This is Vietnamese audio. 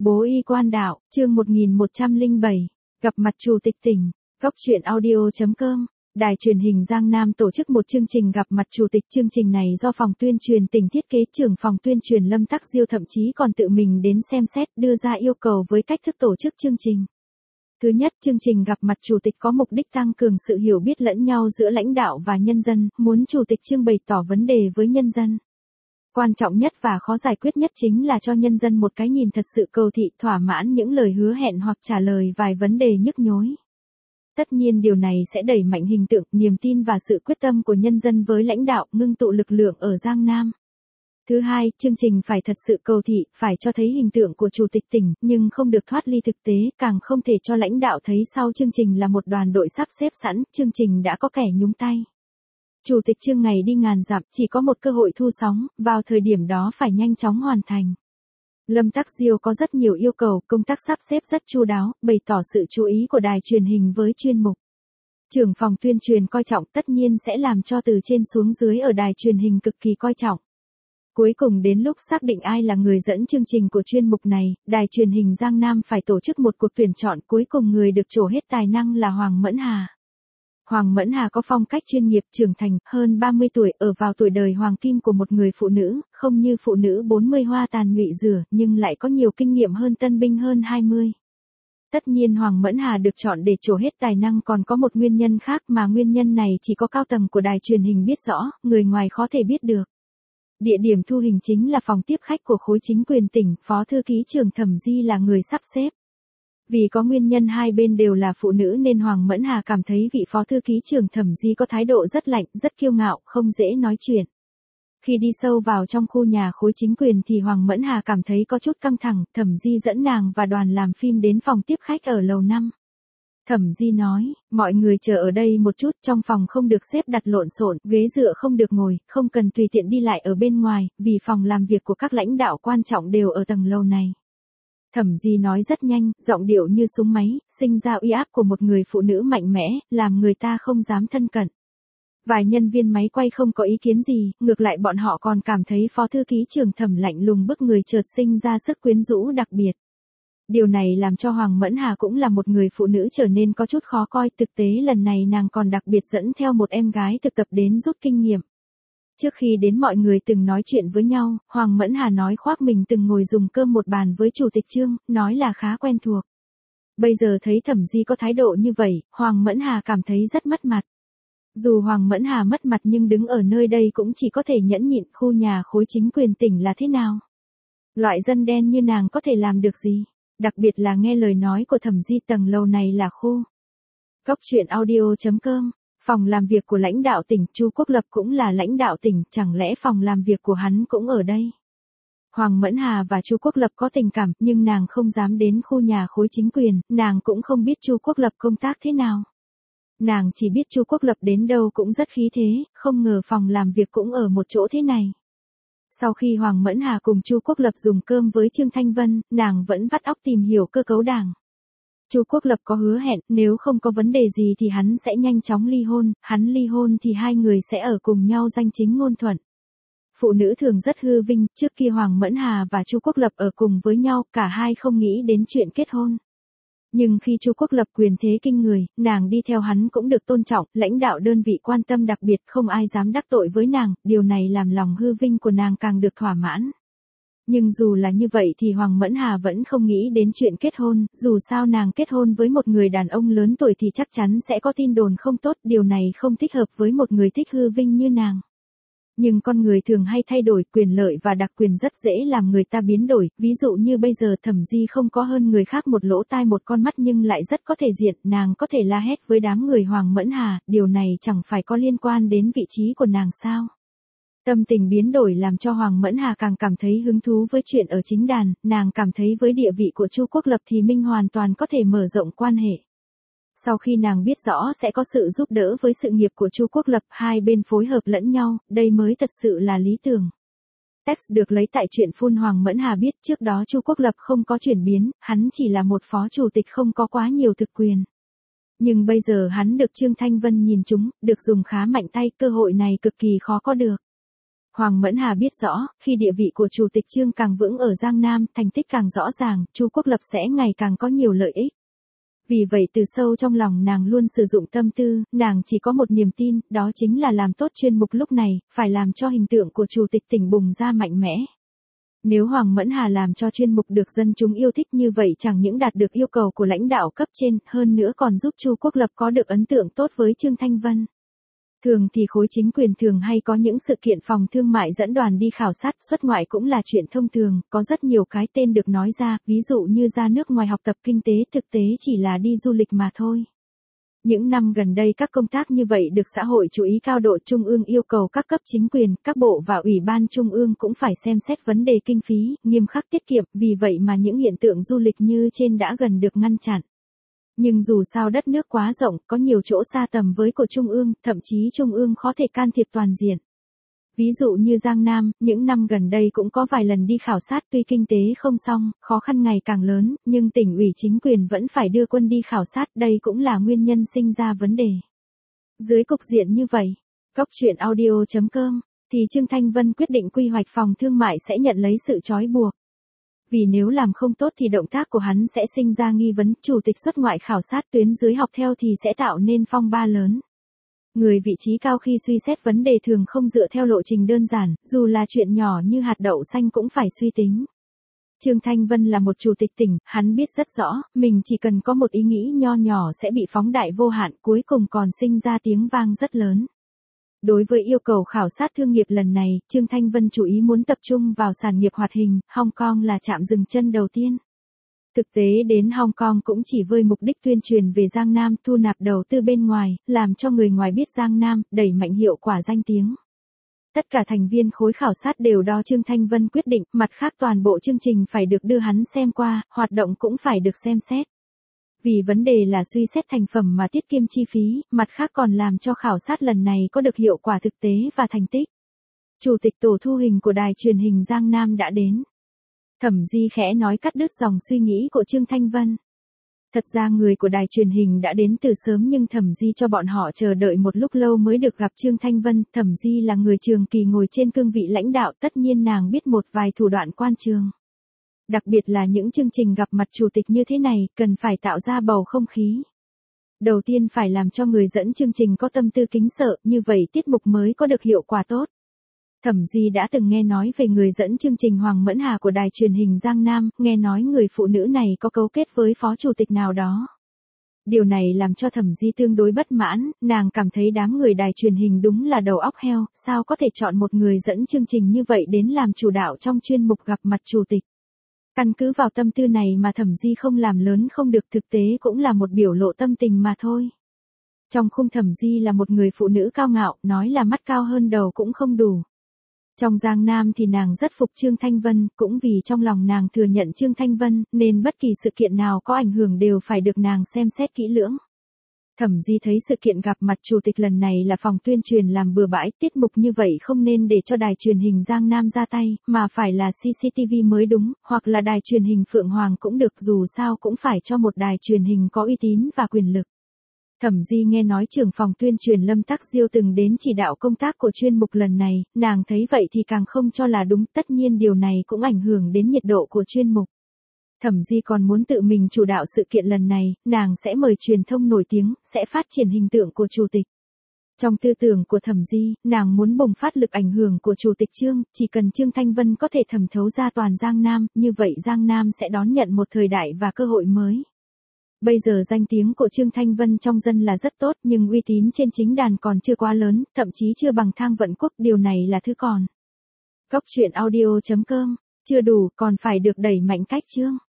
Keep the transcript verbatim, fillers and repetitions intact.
Bố y quan đạo, chương một nghìn một trăm lẻ bảy, gặp mặt chủ tịch tỉnh, góc truyện audio.com. Đài truyền hình Giang Nam tổ chức một chương trình gặp mặt chủ tịch. Chương trình này do phòng tuyên truyền tỉnh thiết kế, trưởng phòng tuyên truyền Lâm Tắc Diêu thậm chí còn tự mình đến xem xét, đưa ra yêu cầu với cách thức tổ chức chương trình. Thứ nhất, chương trình gặp mặt chủ tịch có mục đích tăng cường sự hiểu biết lẫn nhau giữa lãnh đạo và nhân dân, muốn chủ tịch chương bày tỏ vấn đề với nhân dân. Quan trọng nhất và khó giải quyết nhất chính là cho nhân dân một cái nhìn thật sự cầu thị, thỏa mãn những lời hứa hẹn hoặc trả lời vài vấn đề nhức nhối. Tất nhiên điều này sẽ đẩy mạnh hình tượng, niềm tin và sự quyết tâm của nhân dân với lãnh đạo, ngưng tụ lực lượng ở Giang Nam. Thứ hai, chương trình phải thật sự cầu thị, phải cho thấy hình tượng của chủ tịch tỉnh, nhưng không được thoát ly thực tế, càng không thể cho lãnh đạo thấy sau chương trình là một đoàn đội sắp xếp sẵn, chương trình đã có kẻ nhúng tay. Chủ tịch chương ngày đi ngàn dặm, chỉ có một cơ hội thu sóng, vào thời điểm đó phải nhanh chóng hoàn thành. Lâm Tắc Diêu có rất nhiều yêu cầu, công tác sắp xếp rất chu đáo, bày tỏ sự chú ý của đài truyền hình với chuyên mục. Trưởng phòng tuyên truyền coi trọng, tất nhiên sẽ làm cho từ trên xuống dưới ở đài truyền hình cực kỳ coi trọng. Cuối cùng đến lúc xác định ai là người dẫn chương trình của chuyên mục này, đài truyền hình Giang Nam phải tổ chức một cuộc tuyển chọn, cuối cùng người được trổ hết tài năng là Hoàng Mẫn Hà. Hoàng Mẫn Hà có phong cách chuyên nghiệp, trưởng thành, hơn ba mươi tuổi, ở vào tuổi đời hoàng kim của một người phụ nữ, không như phụ nữ bốn mươi hoa tàn nhụy rửa, nhưng lại có nhiều kinh nghiệm hơn tân binh hơn hai mươi. Tất nhiên Hoàng Mẫn Hà được chọn để trổ hết tài năng còn có một nguyên nhân khác, mà nguyên nhân này chỉ có cao tầng của đài truyền hình biết rõ, người ngoài khó thể biết được. Địa điểm thu hình chính là phòng tiếp khách của khối chính quyền tỉnh, phó thư ký trưởng Thẩm Di là người sắp xếp. Vì có nguyên nhân hai bên đều là phụ nữ nên Hoàng Mẫn Hà cảm thấy vị phó thư ký trưởng Thẩm Di có thái độ rất lạnh, rất kiêu ngạo, không dễ nói chuyện. Khi đi sâu vào trong khu nhà khối chính quyền thì Hoàng Mẫn Hà cảm thấy có chút căng thẳng, Thẩm Di dẫn nàng và đoàn làm phim đến phòng tiếp khách ở lầu năm. Thẩm Di nói, mọi người chờ ở đây một chút, trong phòng không được xếp đặt lộn xộn, ghế dựa không được ngồi, không cần tùy tiện đi lại ở bên ngoài, vì phòng làm việc của các lãnh đạo quan trọng đều ở tầng lầu này. Thẩm Di nói rất nhanh, giọng điệu như súng máy, sinh ra uy áp của một người phụ nữ mạnh mẽ, làm người ta không dám thân cận. Vài nhân viên máy quay không có ý kiến gì, ngược lại bọn họ còn cảm thấy phó thư ký trưởng Thẩm lạnh lùng bức người chợt sinh ra sức quyến rũ đặc biệt. Điều này làm cho Hoàng Mẫn Hà cũng là một người phụ nữ trở nên có chút khó coi, thực tế lần này nàng còn đặc biệt dẫn theo một em gái thực tập đến rút kinh nghiệm. Trước khi đến mọi người từng nói chuyện với nhau, Hoàng Mẫn Hà nói khoác mình từng ngồi dùng cơm một bàn với chủ tịch Chương, nói là khá quen thuộc. Bây giờ thấy Thẩm Di có thái độ như vậy, Hoàng Mẫn Hà cảm thấy rất mất mặt. Dù Hoàng Mẫn Hà mất mặt nhưng đứng ở nơi đây cũng chỉ có thể nhẫn nhịn, khu nhà khối chính quyền tỉnh là thế nào. Loại dân đen như nàng có thể làm được gì, đặc biệt là nghe lời nói của Thẩm Di, tầng lầu này là khu. Góc truyện audio.com. Phòng làm việc của lãnh đạo tỉnh, Chu Quốc Lập cũng là lãnh đạo tỉnh, chẳng lẽ phòng làm việc của hắn cũng ở đây? Hoàng Mẫn Hà và Chu Quốc Lập có tình cảm, nhưng nàng không dám đến khu nhà khối chính quyền, nàng cũng không biết Chu Quốc Lập công tác thế nào. Nàng chỉ biết Chu Quốc Lập đến đâu cũng rất khí thế, không ngờ phòng làm việc cũng ở một chỗ thế này. Sau khi Hoàng Mẫn Hà cùng Chu Quốc Lập dùng cơm với Trương Thanh Vân, nàng vẫn vắt óc tìm hiểu cơ cấu đảng. Chu Quốc Lập có hứa hẹn, nếu không có vấn đề gì thì hắn sẽ nhanh chóng ly hôn, hắn ly hôn thì hai người sẽ ở cùng nhau danh chính ngôn thuận. Phụ nữ thường rất hư vinh, trước kia Hoàng Mẫn Hà và Chu Quốc Lập ở cùng với nhau, cả hai không nghĩ đến chuyện kết hôn. Nhưng khi Chu Quốc Lập quyền thế kinh người, nàng đi theo hắn cũng được tôn trọng, lãnh đạo đơn vị quan tâm đặc biệt, không ai dám đắc tội với nàng, điều này làm lòng hư vinh của nàng càng được thỏa mãn. Nhưng dù là như vậy thì Hoàng Mẫn Hà vẫn không nghĩ đến chuyện kết hôn, dù sao nàng kết hôn với một người đàn ông lớn tuổi thì chắc chắn sẽ có tin đồn không tốt, điều này không thích hợp với một người thích hư vinh như nàng. Nhưng con người thường hay thay đổi, quyền lợi và đặc quyền rất dễ làm người ta biến đổi, ví dụ như bây giờ Thẩm Di không có hơn người khác một lỗ tai một con mắt nhưng lại rất có thể diện, nàng có thể la hét với đám người Hoàng Mẫn Hà, điều này chẳng phải có liên quan đến vị trí của nàng sao? Tâm tình biến đổi làm cho Hoàng Mẫn Hà càng cảm thấy hứng thú với chuyện ở chính đàn, nàng cảm thấy với địa vị của Chu Quốc Lập thì mình hoàn toàn có thể mở rộng quan hệ. Sau khi nàng biết rõ sẽ có sự giúp đỡ với sự nghiệp của Chu Quốc Lập, hai bên phối hợp lẫn nhau, đây mới thật sự là lý tưởng. Text được lấy tại truyện Phun. Hoàng Mẫn Hà biết trước đó Chu Quốc Lập không có chuyển biến, hắn chỉ là một phó chủ tịch không có quá nhiều thực quyền. Nhưng bây giờ hắn được Trương Thanh Vân nhìn trúng, được dùng khá mạnh tay, cơ hội này cực kỳ khó có được. Hoàng Mẫn Hà biết rõ, khi địa vị của Chủ tịch Trương càng vững ở Giang Nam, thành tích càng rõ ràng, Chu Quốc Lập sẽ ngày càng có nhiều lợi ích. Vì vậy từ sâu trong lòng nàng luôn sử dụng tâm tư, nàng chỉ có một niềm tin, đó chính là làm tốt chuyên mục lúc này, phải làm cho hình tượng của Chủ tịch tỉnh bùng ra mạnh mẽ. Nếu Hoàng Mẫn Hà làm cho chuyên mục được dân chúng yêu thích như vậy chẳng những đạt được yêu cầu của lãnh đạo cấp trên, hơn nữa còn giúp Chu Quốc Lập có được ấn tượng tốt với Trương Thanh Vân. Thường thì khối chính quyền thường hay có những sự kiện phòng thương mại dẫn đoàn đi khảo sát, xuất ngoại cũng là chuyện thông thường, có rất nhiều cái tên được nói ra, ví dụ như ra nước ngoài học tập kinh tế, thực tế chỉ là đi du lịch mà thôi. Những năm gần đây các công tác như vậy được xã hội chú ý cao độ, Trung ương yêu cầu các cấp chính quyền, các bộ và ủy ban Trung ương cũng phải xem xét vấn đề kinh phí, nghiêm khắc tiết kiệm, vì vậy mà những hiện tượng du lịch như trên đã gần được ngăn chặn. Nhưng dù sao đất nước quá rộng, có nhiều chỗ xa tầm với của Trung ương, thậm chí Trung ương khó thể can thiệp toàn diện. Ví dụ như Giang Nam, những năm gần đây cũng có vài lần đi khảo sát, tuy kinh tế không xong, khó khăn ngày càng lớn, nhưng tỉnh ủy chính quyền vẫn phải đưa quân đi khảo sát, đây cũng là nguyên nhân sinh ra vấn đề. Dưới cục diện như vậy, góc truyện audio chấm com, thì Trương Thanh Vân quyết định quy hoạch phòng thương mại sẽ nhận lấy sự trói buộc. Vì nếu làm không tốt thì động tác của hắn sẽ sinh ra nghi vấn, chủ tịch xuất ngoại khảo sát tuyến dưới học theo thì sẽ tạo nên phong ba lớn. Người vị trí cao khi suy xét vấn đề thường không dựa theo lộ trình đơn giản, dù là chuyện nhỏ như hạt đậu xanh cũng phải suy tính. Trương Thanh Vân là một chủ tịch tỉnh, hắn biết rất rõ, mình chỉ cần có một ý nghĩ nho nhỏ sẽ bị phóng đại vô hạn, cuối cùng còn sinh ra tiếng vang rất lớn. Đối với yêu cầu khảo sát thương nghiệp lần này, Trương Thanh Vân chú ý muốn tập trung vào sản nghiệp hoạt hình, Hong Kong là trạm dừng chân đầu tiên. Thực tế đến Hong Kong cũng chỉ với mục đích tuyên truyền về Giang Nam, thu nạp đầu tư bên ngoài, làm cho người ngoài biết Giang Nam, đẩy mạnh hiệu quả danh tiếng. Tất cả thành viên khối khảo sát đều do Trương Thanh Vân quyết định, mặt khác toàn bộ chương trình phải được đưa hắn xem qua, hoạt động cũng phải được xem xét. Vì vấn đề là suy xét thành phẩm mà tiết kiệm chi phí, mặt khác còn làm cho khảo sát lần này có được hiệu quả thực tế và thành tích. Chủ tịch tổ thu hình của đài truyền hình Giang Nam đã đến. Thẩm Di khẽ nói cắt đứt dòng suy nghĩ của Trương Thanh Vân. Thật ra người của đài truyền hình đã đến từ sớm nhưng Thẩm Di cho bọn họ chờ đợi một lúc lâu mới được gặp Trương Thanh Vân. Thẩm Di là người trường kỳ ngồi trên cương vị lãnh đạo, tất nhiên nàng biết một vài thủ đoạn quan trường. Đặc biệt là những chương trình gặp mặt chủ tịch như thế này, cần phải tạo ra bầu không khí. Đầu tiên phải làm cho người dẫn chương trình có tâm tư kính sợ, như vậy tiết mục mới có được hiệu quả tốt. Thẩm Di đã từng nghe nói về người dẫn chương trình Hoàng Mẫn Hà của đài truyền hình Giang Nam, nghe nói người phụ nữ này có cấu kết với phó chủ tịch nào đó. Điều này làm cho Thẩm Di tương đối bất mãn, nàng cảm thấy đám người đài truyền hình đúng là đầu óc heo, sao có thể chọn một người dẫn chương trình như vậy đến làm chủ đạo trong chuyên mục gặp mặt chủ tịch. Căn cứ vào tâm tư này mà Thẩm Di không làm lớn không được, thực tế cũng là một biểu lộ tâm tình mà thôi. Trong khung Thẩm Di là một người phụ nữ cao ngạo, nói là mắt cao hơn đầu cũng không đủ. Trong Giang Nam thì nàng rất phục Trương Thanh Vân, cũng vì trong lòng nàng thừa nhận Trương Thanh Vân, nên bất kỳ sự kiện nào có ảnh hưởng đều phải được nàng xem xét kỹ lưỡng. Thẩm Di thấy sự kiện gặp mặt chủ tịch lần này là phòng tuyên truyền làm bừa bãi, tiết mục như vậy không nên để cho đài truyền hình Giang Nam ra tay, mà phải là xê xê tê vê mới đúng, hoặc là đài truyền hình Phượng Hoàng cũng được, dù sao cũng phải cho một đài truyền hình có uy tín và quyền lực. Thẩm Di nghe nói trưởng phòng tuyên truyền Lâm Tắc Diêu từng đến chỉ đạo công tác của chuyên mục lần này, nàng thấy vậy thì càng không cho là đúng, tất nhiên điều này cũng ảnh hưởng đến nhiệt độ của chuyên mục. Thẩm Di còn muốn tự mình chủ đạo sự kiện lần này, nàng sẽ mời truyền thông nổi tiếng, sẽ phát triển hình tượng của chủ tịch. Trong tư tưởng của Thẩm Di, nàng muốn bùng phát lực ảnh hưởng của chủ tịch Trương, chỉ cần Trương Thanh Vân có thể thẩm thấu ra toàn Giang Nam, như vậy Giang Nam sẽ đón nhận một thời đại và cơ hội mới. Bây giờ danh tiếng của Trương Thanh Vân trong dân là rất tốt nhưng uy tín trên chính đàn còn chưa quá lớn, thậm chí chưa bằng Thang Vận Quốc, điều này là thứ còn. Góc truyện audio chấm com, chưa đủ, còn phải được đẩy mạnh cách chương.